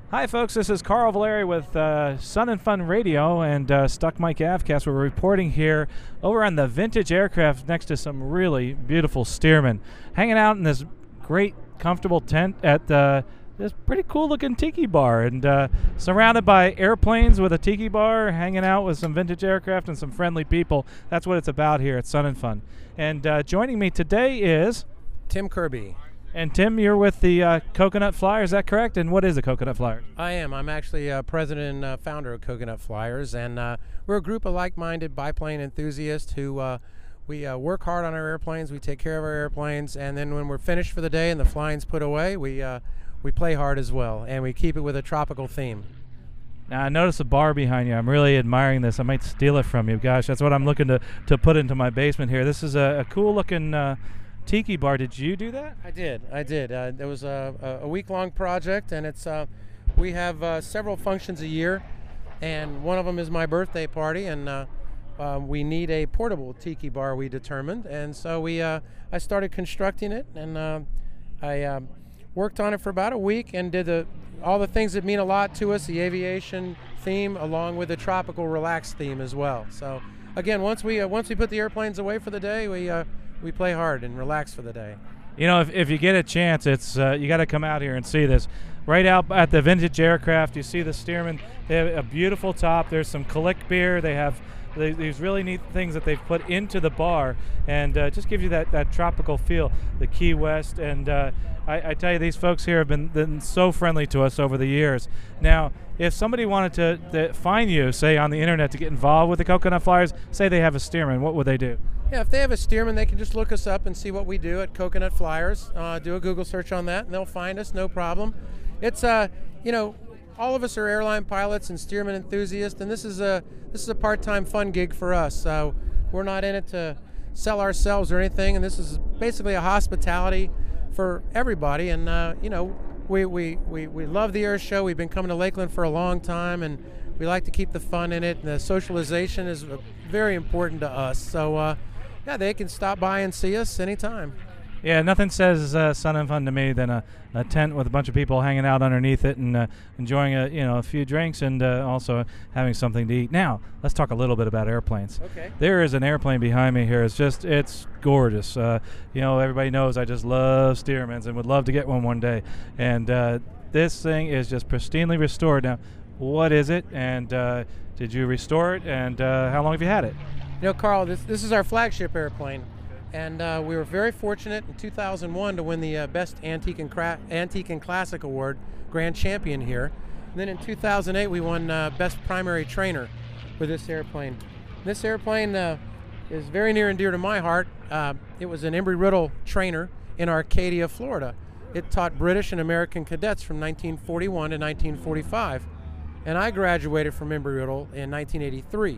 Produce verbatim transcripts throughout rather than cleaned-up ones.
Hi, folks. This is Carl Valeri with uh, Sun and Fun Radio and uh, Stuck Mike Avcast. We're reporting here over on the vintage aircraft next to some really beautiful Stearman, hanging out in this great, comfortable tent at uh, this pretty cool-looking tiki bar, and uh, surrounded by airplanes with a tiki bar, hanging out with some vintage aircraft and some friendly people. That's what it's about here at Sun and Fun. And uh, joining me today is Tim Kirby. And Tim, you're with the uh, Coconut Flyer, is that correct? And what is a Coconut Flyer? I am. I'm actually uh, president and uh, founder of Coconut Flyers, and uh, we're a group of like-minded biplane enthusiasts who uh, we uh, work hard on our airplanes, we take care of our airplanes, and then when we're finished for the day and the flying's put away, we uh, we play hard as well, and we keep it with a tropical theme. Now, I notice a bar behind you. I'm really admiring this. I might steal it from you. Gosh, that's what I'm looking to, to put into my basement here. This is a, a cool-looking uh, tiki bar. Did you do that? I did. I did. Uh, it was a, a week-long project, and it's uh, we have uh, several functions a year, and one of them is my birthday party, and uh, uh, we need a portable tiki bar, we determined, and so we uh, I started constructing it, and uh, I uh, worked on it for about a week and did the all the things that mean a lot to us, the aviation theme along with the tropical relaxed theme as well. So again, once we uh, once we put the airplanes away for the day, we uh, we play hard and relax for the day. You know, if, if you get a chance, it's uh, you got to come out here and see this. Right out at the vintage aircraft, you see the Stearman. They have a beautiful top. There's some Kalik beer. They have they, these really neat things that they've put into the bar, and uh, just gives you that, that tropical feel. The Key West, and uh, I, I tell you, these folks here have been, been so friendly to us over the years. Now, if somebody wanted to, to find you, say on the internet, to get involved with the Coconut Flyers, say they have a Stearman, what would they do? Yeah, if they have a Stearman, they can just look us up and see what we do at Coconut Flyers. Uh, do a Google search on that, and they'll find us, no problem. It's, uh, you know, all of us are airline pilots and Stearman enthusiasts, and this is a this is a part-time fun gig for us. Uh, we're not in it to sell ourselves or anything, and this is basically a hospitality for everybody. And uh, you know, we, we we we love the air show. We've been coming to Lakeland for a long time, and we like to keep the fun in it. And the socialization is very important to us. So. Uh, Yeah, they can stop by and see us anytime. Yeah, nothing says uh, Sun and Fun to me than a, a tent with a bunch of people hanging out underneath it and uh, enjoying a you know a few drinks and uh, also having something to eat. Now, let's talk a little bit about airplanes. Okay. There is an airplane behind me here. It's just it's gorgeous. Uh, you know, everybody knows I just love Stearmans and would love to get one one day. And uh, this thing is just pristinely restored. Now, what is it? And uh, did you restore it? And uh, how long have you had it? You know, Carl, this, this is our flagship airplane, and uh, we were very fortunate in two thousand one to win the uh, Best Antique and, Cra- Antique and Classic Award, Grand Champion here. And then in two thousand eight, we won uh, Best Primary Trainer with this airplane. This airplane uh, is very near and dear to my heart. Uh, it was an Embry-Riddle trainer in Arcadia, Florida. It taught British and American cadets from nineteen forty-one to nineteen forty-five, and I graduated from Embry-Riddle in nineteen eighty-three.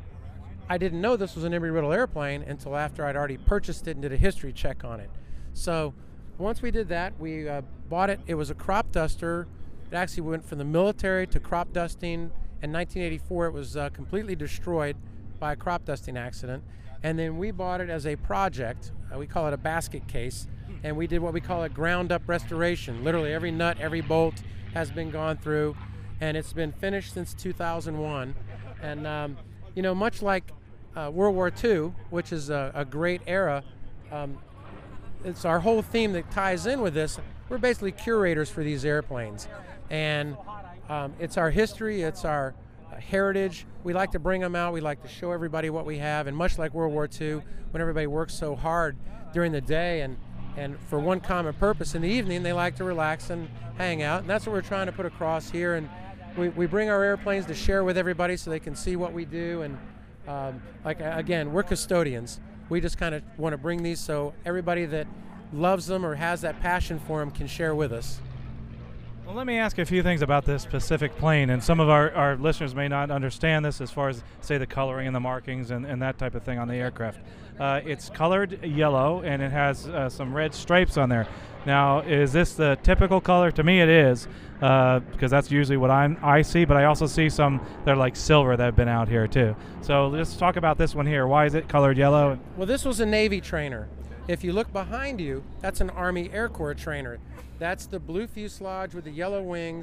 I didn't know this was an Embry-Riddle airplane until after I'd already purchased it and did a history check on it. So once we did that, we uh, bought it. It was a crop duster. It actually went from the military to crop dusting. In nineteen eighty-four, it was uh, completely destroyed by a crop dusting accident. And then we bought it as a project. Uh, we call it a basket case. And we did what we call a ground-up restoration. Literally every nut, every bolt has been gone through. And it's been finished since two thousand one. And, um, you know, much like Uh, World War Two, which is a, a great era. Um, it's our whole theme that ties in with this. We're basically curators for these airplanes, and um, it's our history, it's our uh, heritage. We like to bring them out. We like to show everybody what we have, and much like World War Two, when everybody works so hard during the day and and for one common purpose, in the evening they like to relax and hang out, and that's what we're trying to put across here. And we, we bring our airplanes to share with everybody so they can see what we do. And Um, like again, we're custodians. We just kind of want to bring these so everybody that loves them or has that passion for them can share with us. Well, let me ask you a few things about this specific plane, and some of our, our listeners may not understand this as far as, say, the coloring and the markings and, and that type of thing on the aircraft. Uh, it's colored yellow, and it has uh, some red stripes on there. Now, is this the typical color? To me, it is, uh, because that's usually what I'm, I see, but I also see some that are like silver that have been out here, too. So let's talk about this one here. Why is it colored yellow? Well, this was a Navy trainer. If you look behind you, that's an Army Air Corps trainer. That's the blue fuselage with the yellow wings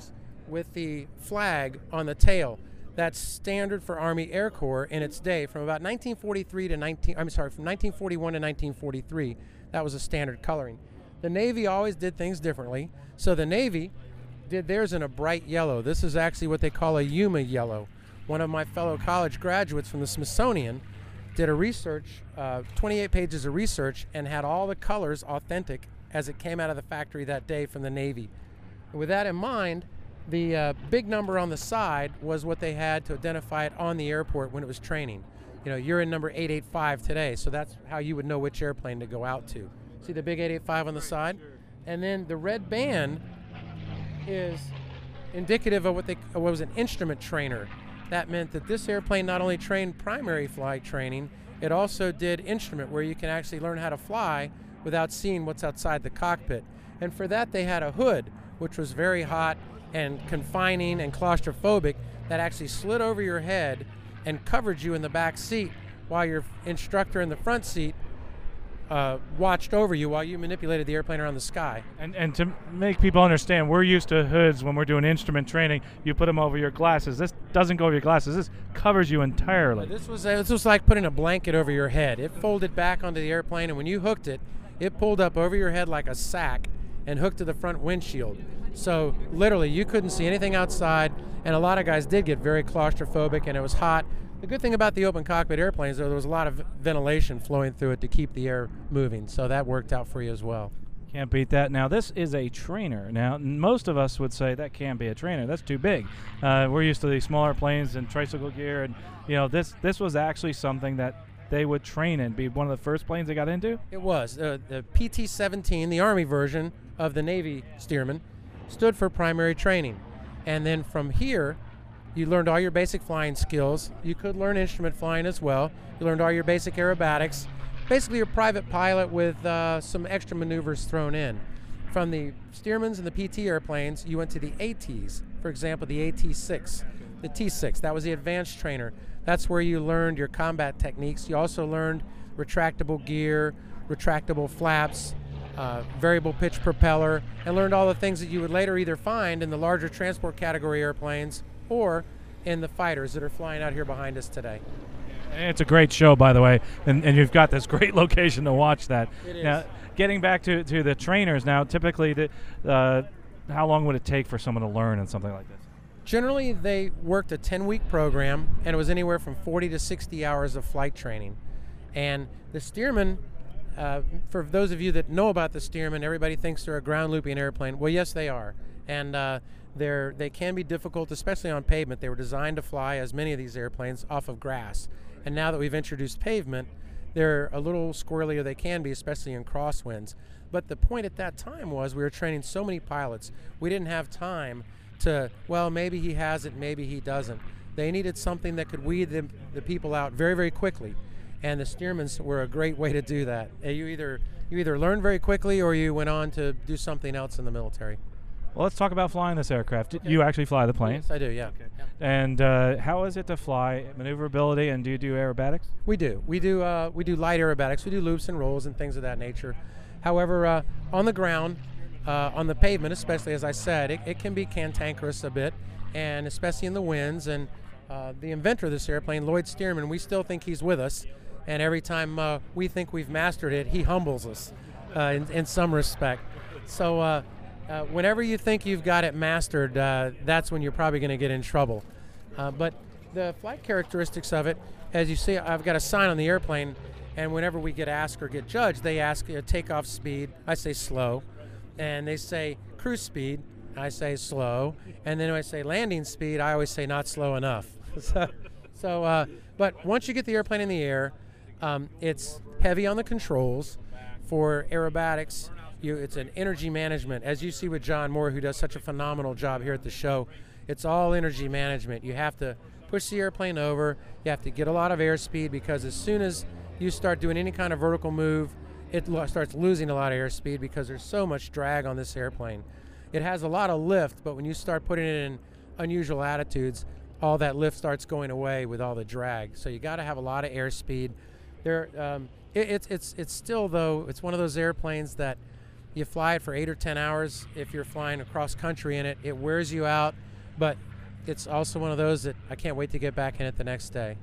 with the flag on the tail. That's standard for Army Air Corps in its day from about nineteen forty-three to nineteen I'm sorry, from nineteen forty-one to nineteen forty-three. That was a standard coloring. The Navy always did things differently. So the Navy did theirs in a bright yellow. This is actually what they call a Yuma yellow. One of my fellow college graduates from the Smithsonian did a research, uh, twenty-eight pages of research, and had all the colors authentic as it came out of the factory that day from the Navy. And with that in mind, the uh, big number on the side was what they had to identify it on the airport when it was training. You know, you're in number eight eighty-five today, so that's how you would know which airplane to go out to. See the big eight eighty-five on the side? And then the red band is indicative of what they what was an instrument trainer. That meant that this airplane not only trained primary flight training, it also did instrument, where you can actually learn how to fly without seeing what's outside the cockpit. And for that they had a hood, which was very hot and confining and claustrophobic, that actually slid over your head and covered you in the back seat while your instructor in the front seat uh, watched over you while you manipulated the airplane around the sky. And, and to make people understand, we're used to hoods when we're doing instrument training. You put them over your glasses. This doesn't go over your glasses. This covers you entirely. This was, uh, this was like putting a blanket over your head. It folded back onto the airplane, and when you hooked it, it pulled up over your head like a sack and hooked to the front windshield. So literally you couldn't see anything outside, and a lot of guys did get very claustrophobic, and it was hot. The good thing about the open cockpit airplanes, though, there was a lot of ventilation flowing through it to keep the air moving, so that worked out for you as well. Can't beat that. Now this is a trainer. Now most of us would say that can't be a trainer. That's too big. Uh, we're used to these smaller planes and tricycle gear, and you know this this was actually something that they would train in. Be one of the first planes they got into. It was uh, the P T seventeen, the Army version of the Navy Stearman, stood for primary training. And then from here, you learned all your basic flying skills. You could learn instrument flying as well. You learned all your basic aerobatics. Basically, you're a private pilot with uh, some extra maneuvers thrown in. From the Stearmans and the P T airplanes, you went to the ATs. For example, the A T six, the T six. That was the advanced trainer. That's where you learned your combat techniques. You also learned retractable gear, retractable flaps, Uh, variable pitch propeller, and learned all the things that you would later either find in the larger transport category airplanes or in the fighters that are flying out here behind us today. And it's a great show, by the way, and, and you've got this great location to watch that. It is. Now, getting back to, to the trainers now, typically, the, uh, how long would it take for someone to learn in something like this? Generally, they worked a ten-week program, and it was anywhere from forty to sixty hours of flight training. And the Stearman, Uh, for those of you that know about the Stearman, everybody thinks they're a ground looping airplane. Well, yes, they are, and uh, they're they can be difficult, especially on pavement. They were designed to fly, as many of these airplanes, off of grass. And now that we've introduced pavement, they're a little squirrelier. They can be, especially in crosswinds. But the point at that time was we were training so many pilots, we didn't have time to, well, maybe he has it, maybe he doesn't. They needed something that could weed the, the people out very, very quickly. And the Stearmans were a great way to do that. You either you either learned very quickly or you went on to do something else in the military. Well, let's talk about flying this aircraft. Okay. You actually fly the plane. Yes, I do, yeah. Okay. Yeah. And uh, how is it to fly? Maneuverability, and do you do aerobatics? We do. We do uh, we do light aerobatics. We do loops and rolls and things of that nature. However, uh, on the ground, uh, on the pavement especially, as I said, it, it can be cantankerous a bit, and especially in the winds. And uh, the inventor of this airplane, Lloyd Stearman, we still think he's with us. And every time uh, we think we've mastered it, he humbles us uh, in, in some respect. So uh, uh, whenever you think you've got it mastered, uh, that's when you're probably going to get in trouble. Uh, but the flight characteristics of it, as you see, I've got a sign on the airplane, and whenever we get asked or get judged, they ask uh, takeoff speed. I say slow. And they say cruise speed. I say slow. And then when I say landing speed, I always say not slow enough. so, so uh, but once you get the airplane in the air, Um, it's heavy on the controls. For aerobatics, you, it's an energy management. As you see with John Moore, who does such a phenomenal job here at the show, it's all energy management. You have to push the airplane over. You have to get a lot of airspeed, because as soon as you start doing any kind of vertical move, it lo- starts losing a lot of airspeed because there's so much drag on this airplane. It has a lot of lift, but when you start putting it in unusual attitudes, all that lift starts going away with all the drag. So you got to have a lot of airspeed. There, um, it, it's it's it's still though it's one of those airplanes that you fly it for eight or ten hours. If you're flying across country in it, it wears you out. but it's also one of those that I can't wait to get back in it the next day.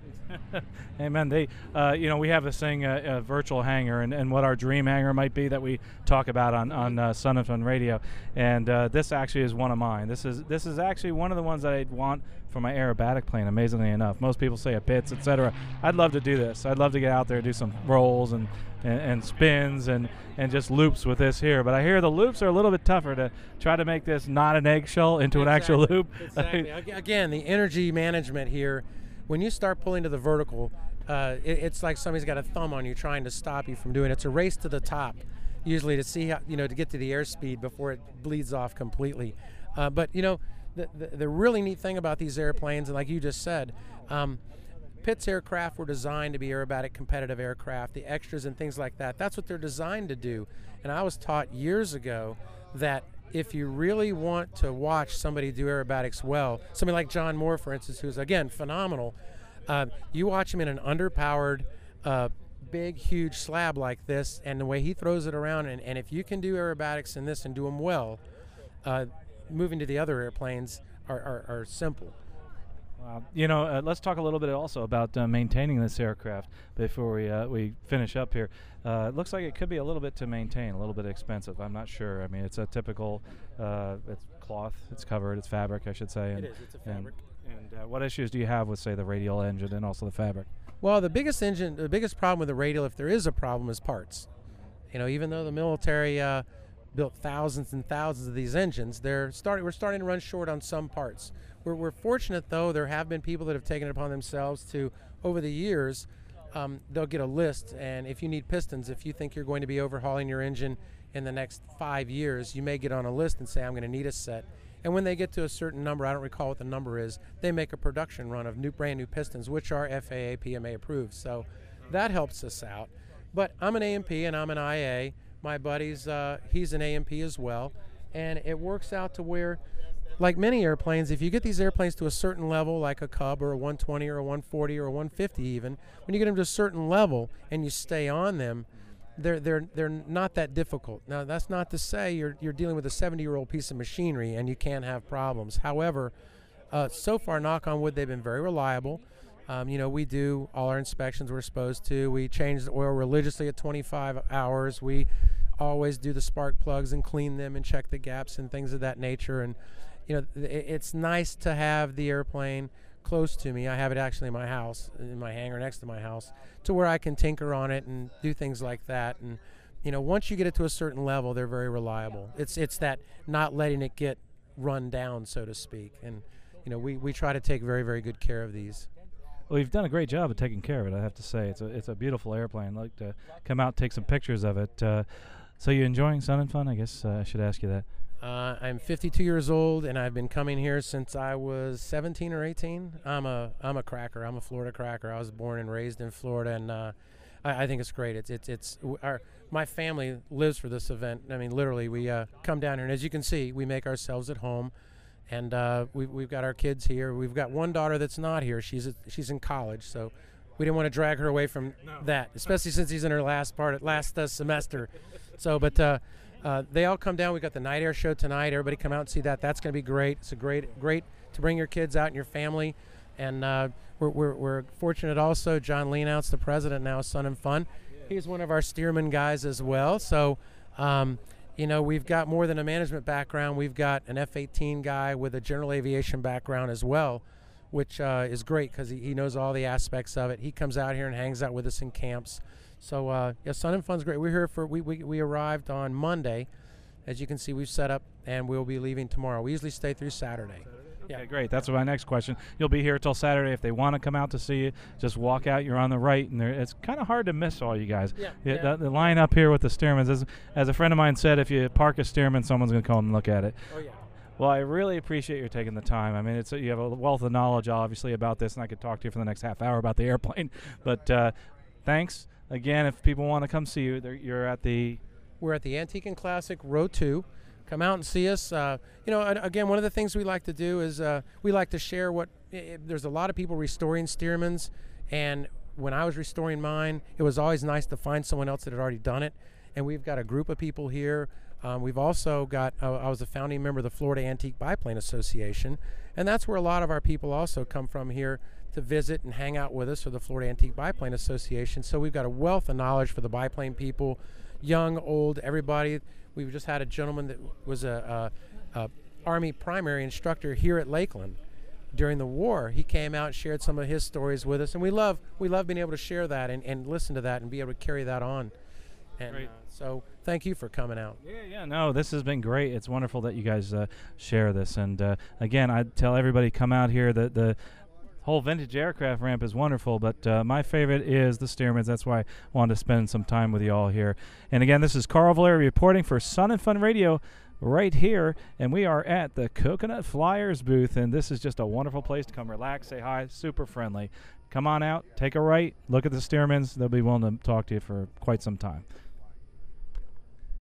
Amen. They, uh, you know, we have this thing, uh, a virtual hangar, and, and what our dream hangar might be that we talk about on on uh, Sun and Fun Radio, and uh, this actually is one of mine. This is this is actually one of the ones that I'd want for my aerobatic plane. Amazingly enough, most people say a Pitts, et cetera. I'd love to do this. I'd love to get out there and do some rolls and, and, and spins and and just loops with this here. But I hear the loops are a little bit tougher to try to make this not an eggshell into Exactly. an actual loop. Exactly. Again, the energy management here. When you start pulling to the vertical, uh, it, it's like somebody's got a thumb on you trying to stop you from doing it. It's a race to the top, usually to see how, you know, to get to the airspeed before it bleeds off completely. Uh, but you know, the, the the really neat thing about these airplanes, and like you just said, um, Pitts aircraft were designed to be aerobatic competitive aircraft. The extras and things like that, that's what they're designed to do. And I was taught years ago that if you really want to watch somebody do aerobatics well, somebody like John Moore, for instance, who's, again, phenomenal, uh, you watch him in an underpowered, uh, big, huge slab like this, and the way he throws it around, and, and if you can do aerobatics in this and do them well, uh, moving to the other airplanes are, are, are simple. Wow. You know, uh, let's talk a little bit also about uh, maintaining this aircraft before we uh, we finish up here. Uh, it looks like it could be a little bit to maintain, a little bit expensive. I'm not sure. I mean, it's a typical, uh, it's cloth, it's covered, it's fabric, I should say. And, it is, it's a fabric. And, and uh, what issues do you have with, say, the radial engine and also the fabric? Well, the biggest engine, the biggest problem with the radial, if there is a problem, is parts. You know, even though the military uh, built thousands and thousands of these engines, they're starting. We're starting to run short on some parts. We're, we're fortunate, though. There have been people that have taken it upon themselves to, over the years, um, they'll get a list, and if you need pistons, if you think you're going to be overhauling your engine in the next five years, you may get on a list and say, I'm going to need a set. And when they get to a certain number, I don't recall what the number is, they make a production run of new, brand new pistons, which are F A A, P M A approved. So that helps us out. But I'm an A M P and I'm an I A. My buddy's, uh, he's an A M P as well. And it works out to where, like many airplanes, if you get these airplanes to a certain level, like a Cub or a one twenty or a one forty or a one fifty even, when you get them to a certain level and you stay on them, they're they're they're not that difficult. Now, that's not to say you're you're dealing with a seventy-year-old piece of machinery and you can't have problems. However, uh, so far, knock on wood, they've been very reliable. Um, you know, we do all our inspections we're supposed to. We change the oil religiously at twenty-five hours. We always do the spark plugs and clean them and check the gaps and things of that nature. And you know, it's nice to have the airplane close to me. I have it actually in my house, in my hangar next to my house, to where I can tinker on it and do things like that. And you know, once you get it to a certain level, they're very reliable. It's it's that not letting it get run down, so to speak. And you know, we, we try to take very, very good care of these. Well, you've done a great job of taking care of it, I have to say. It's a it's a beautiful airplane. I'd like to come out and take some pictures of it. Uh, so you enjoying Sun and Fun? I guess uh, I should ask you that. Uh, I'm fifty-two years old, and I've been coming here since I was seventeen or eighteen. I'm a I'm a cracker. I'm a Florida cracker. I was born and raised in Florida, and uh, I, I think it's great. It's it's it's our my family lives for this event. I mean, literally, we uh, come down here, and as you can see, we make ourselves at home, and uh, we, we've got our kids here. We've got one daughter that's not here. She's a, she's in college, so we didn't want to drag her away from no. that, especially since she's in her last part last uh, semester. So, but. Uh, Uh, they all come down. We got the night air show tonight. Everybody come out and see that. That's going to be great. It's a great, great to bring your kids out and your family. And uh, we're, we're we're fortunate also. John Leanouts, the president now of Sun and Fun. He's one of our steerman guys as well. So, um, you know, we've got more than a management background. We've got an F eighteen guy with a general aviation background as well, which uh, is great because he, he knows all the aspects of it. He comes out here and hangs out with us in camps. So, uh, yeah, Sun and Fun's great. We're here for, we, we, we arrived on Monday. As you can see, we've set up, and we'll be leaving tomorrow. We usually stay through Saturday. Yeah, okay, great. That's my next question. You'll be here till Saturday. If they want to come out to see you, just walk out. You're on the right, and it's kind of hard to miss all you guys. Yeah, yeah, yeah. The, the line up here with the Stearmans, as, as a friend of mine said, if you park a Stearman, someone's going to come and look at it. Oh, yeah. Well, I really appreciate your taking the time. I mean, it's a, you have a wealth of knowledge, obviously, about this, and I could talk to you for the next half hour about the airplane. But uh, thanks. Again, if people want to come see you, you're at the... We're at the Antique and Classic Row two. Come out and see us. Uh, you know, again, one of the things we like to do is uh, we like to share what... It, there's a lot of people restoring Stearmans, and when I was restoring mine, it was always nice to find someone else that had already done it. And we've got a group of people here Um, we've also got, uh, I was a founding member of the Florida Antique Biplane Association, and that's where a lot of our people also come from here to visit and hang out with us, or the Florida Antique Biplane Association. So we've got a wealth of knowledge for the biplane people, young, old, everybody. We've just had a gentleman that was a, a, a Army primary instructor here at Lakeland during the war. He came out and shared some of his stories with us, and we love we love being able to share that and, and listen to that and be able to carry that on. And uh, so thank you for coming out. Yeah, yeah, no, this has been great. It's wonderful that you guys uh, share this. And uh, again, I tell everybody, come out here. The, the whole vintage aircraft ramp is wonderful, but uh, my favorite is the Stearmans. That's why I wanted to spend some time with you all here. And again, this is Carl Valeri reporting for Sun and Fun Radio right here, and we are at the Coconut Flyers booth, and this is just a wonderful place to come relax, say hi, super friendly. Come on out, take a right, look at the Stearmans. They'll be willing to talk to you for quite some time.